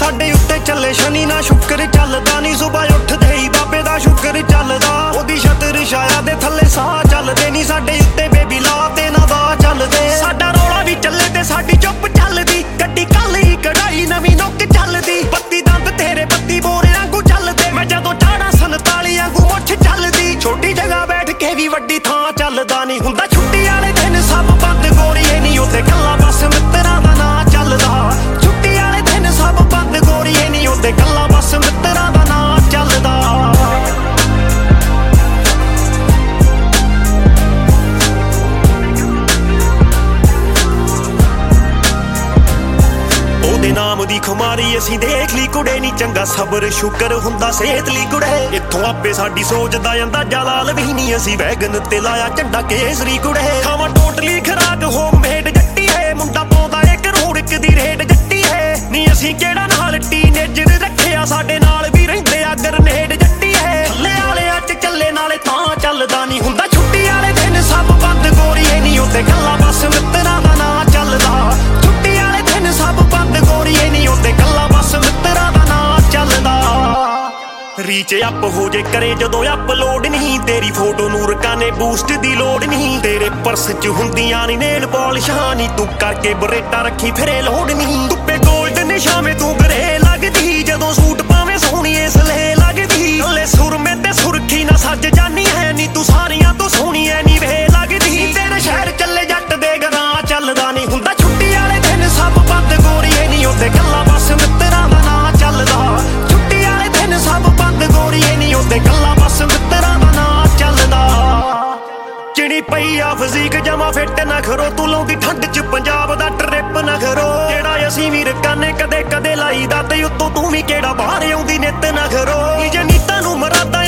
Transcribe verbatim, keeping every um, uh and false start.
ਸਾਡੇ ਉੱਤੇ ਚੱਲੇ ਸ਼ਨੀ ਨਾ ਸ਼ੁਕਰ ਚੱਲਦਾ ਨੀ ਸੁਬਹ ਉੱਠਦੇ ਹੀ ਬਾਬੇ ਦਾ ਸ਼ੁਕਰ ਚੱਲਦਾ ਉਹਦੀ ਛਤਰ ਛਾਇਆ ਦੇ ਥੱਲੇ ਸਾਹ ਚੱਲਦੇ ਨੀ ਸਾਡੇ ਉੱਤੇ ਬੇਬੀ ਲਾ ਤੇ ਨਾ ਦਾ ਚੱਲਦੇ ਸਾਡਾ ਰੌਲਾ ਵੀ ਚੱਲੇ ਤੇ ਸਾਡੀ ਚੁੱਪ ਚੱਲਦੀ ਗੱਡੀ ਕੱਲ ਹੀ ਕਢਾਈ ਨਵੀਂ ਨੁੱਕ ਚੱਲਦੀ ਬੱਤੀ ਦੰਦ ਤੇਰੇ ਬੱਤੀ ਬੋਰੇ ਵਾਂਗੂ ਚੱਲਦੇ ਮੈਂ ਜਦੋਂ ਚਾੜਾ ਸੰਤਾਲੀ ਵਾਂਗੂ ਮੁੱਛ ਚੱਲਦੀ ਛੋਟੀ ਜਗ੍ਹਾ ਬੈਠ ਕੇ ਵੀ ਵੱਡੀ ਥਾਂ ਚੱਲਦਾ ਨੀ ਹੁੰਦਾ ਛੁੱਟੀ ਵਾਲੇ ਦਿਨ ਸਭ ਬੰਦ ਗੋਰੀਏ ਨੀ ਉੱਤੇ ਗੱਲਾਂ ਬਸ ਮਿੱਤਰਾਂ ਦਾ ਨਾਂ ਚੱਲਦਾ ਛੁੱਟੀ ਵਾਲੇ ਦਿਨ ਸਭ ਬੰਦ ਗੋਰੀਏ ਨੀ ਉੱਤੇ ਗੱਲਾਂ ਬਸ ਮਿੱਤਰਾਂ ਦਾ ਨਾਂ ਚੱਲਦਾ ਉਹਦੇ ਨਾਮ ਦੀ ਖੁਮਾਰੀ ਅਸੀਂ ਦੇਖ ਲਈ ਕੁੜੇ ਨੀ ਚੰਗਾ ਸਬਰ ਸ਼ੁਕਰ ਹੁੰਦਾ ਸਿਹਤ ਲਈ ਕੁੜੇ ਇੱਥੋਂ ਆਪੇ ਸਾਡੀ ਸੋਚ ਦਾ ਅੰਦਾਜ਼ਾ ਲਾਲ ਵੀ ਨਹੀਂ ਅਸੀਂ ਵੈਗਨ ਤੇ ਲਾਇਆ ਝੰਡਾ ਕੇਸਰੀ ਕੁੜੇ ਖਾਵਾਂ ਟੋਟਲੀ ਖਰਾਕ ਹੋਮਮੇਡ ਜੱਟੀ ਹੈ ਮੁੰਡਾ ਪਾਉਂਦਾ ਏ ਕਰੋੜ ਇੱਕ ਦੀ ਰੇਡ ਜੱਟੀ ਹੈ ਨੀ ਅਸੀਂ ਕਿਹੜਾ ਨਾਲ ਟੀਨੇਜਰ ਰੱਖਿਆ ਸਾਡੇ ਨਾਲ ਵੀ ਰਹਿੰਦੇ ਆ ਗਰਨੇਡ ਜੱਟੀ ਹੈ ਥੱਲੇ ਵਾਲੇ ਅੱਜ ਚੱਲੇ ਨਾਲੇ ਤਾਂ ਚੱਲਦਾ ਨੀ ਹੁੰਦਾ ਛੁੱਟੀ ਵਾਲੇ ਦਿਨ ਸਭ ਬੰਦ ਗੋਰੀਏ ਨੀ ਉੱਤੇ ਗੱਲਾਂ ਬਸ ਮਿੱਤਰਾਂ ਦਾ ਨਾਂ ਚੱਲਦਾ ਛੁੱਟੀ ਵਾਲੇ ਦਿਨ ਸਭ ਬੰਦ ਗੋਰੀਏ ਨੀ ਉੱਤੇ ਗੱਲਾਂ ਬਸ ਮਿੱਤਰਾਂ ਦਾ ਨਾਂ ਚੱਲਦਾ ਰੀਚ ਅਪ ਹੋ ਜੇ ਕਰੇ ਜਦੋਂ ਅਪਲੋਡ ਨਹੀਂ ਤੇਰੀ ਫੋਟੋ ਨੂੰ ਰਕਾਨੇ ਬੂਸਟ ਦੀ ਲੋੜ ਨਹੀਂ ਤੇਰੇ ਪਰਸ ਚ ਹੁੰਦੀਆਂ ਨੀ ਨੇਲ ਪਾਲਿਸ਼ਾਂ ਨੀ ਤੂੰ ਕਰਕੇ ਬਰੇਟਾ ਰੱਖੀ ਫਿਰੇ ਲੋੜ ਨਹੀਂ ਧੁੱਪੇ ਗੋਲਡ ਨਿਸ਼ਾਵੇਂ ਤੂੰ ਗਰੇ ਲੱਗਦੀ ਜਦੋਂ ਸੂਟ ਪਾਵੇਂ ਸੋਹਣੀ ਇਸ ਲੈ ਲੱਗਦੀ ਹਲੇ ਸੁਰਮੇ ਤੇ ਸੁਰਖੀ ਨਾ ਸੱਜ ਜਾਨੀ ਹੈ ਨੀ ਤੂੰ ਸਾਰੀਆਂ ਤੋਂ ਸੋਹਣੀ ਐ ਨੀ ਵੇ ਲੱਗਦੀ ਤੇਰੇ ਸ਼ਹਿਰ ਚੱਲੇ ਜੱਟ ਦੇ ਗਰਾਂ ਚੱਲਦਾ ਨੀ ਹੁੰਦਾ ਛੁੱਟੀ ਵਾਲੇ ਦਿਨ ਸਭ ਬੰਦ ਗੋਰੀਏ ਨੀ ਉੱਤੇ ਗੱਲਾਂ ਬਸ ਮਿੱਤਰਾਂ ਦਾ ਨਾਂ ਚੱਲਦਾ ਛੁੱਟੀ ਵਾਲੇ ਦਿਨ ਸਭ ਬੰਦ ਗੋਰੀਏ ਨੀ ਉੱਤੇ ਗੱਲਾਂ ਬਸ ਮਿੱਤਰਾਂ ਦਾ ਨਾਂ ਚੱਲਦਾ ਚਿੜੀ ਪਈ ਆ ਫਜ਼ੀਕ ਜਮਾ ਫਿੱਟ ਨਾ ਖਰੋ ਤੂੰ ਲਾਉਂਦੀ ਠੰਡ ਚ ਪੰਜਾਬ ਦਾ ਟ੍ਰਿਪ ਨਾ ਖਰੋ ਜਿਹੜਾ ਅਸੀਂ ਵੀ ਰਕਾਨੇ ਕਦੇ ਕਦੇ ਲਾਈਦਾ ਤੇ ਉੱਤੋਂ ਤੂੰ ਵੀ ਕਿਹੜਾ ਬਾਹਰ ਆਉਂਦੀ ਨਿੱਤ ਨਾ ਖਰੋ ਜੇ ਨੀਤਾਂ ਨੂੰ ਮਰਾਦਾ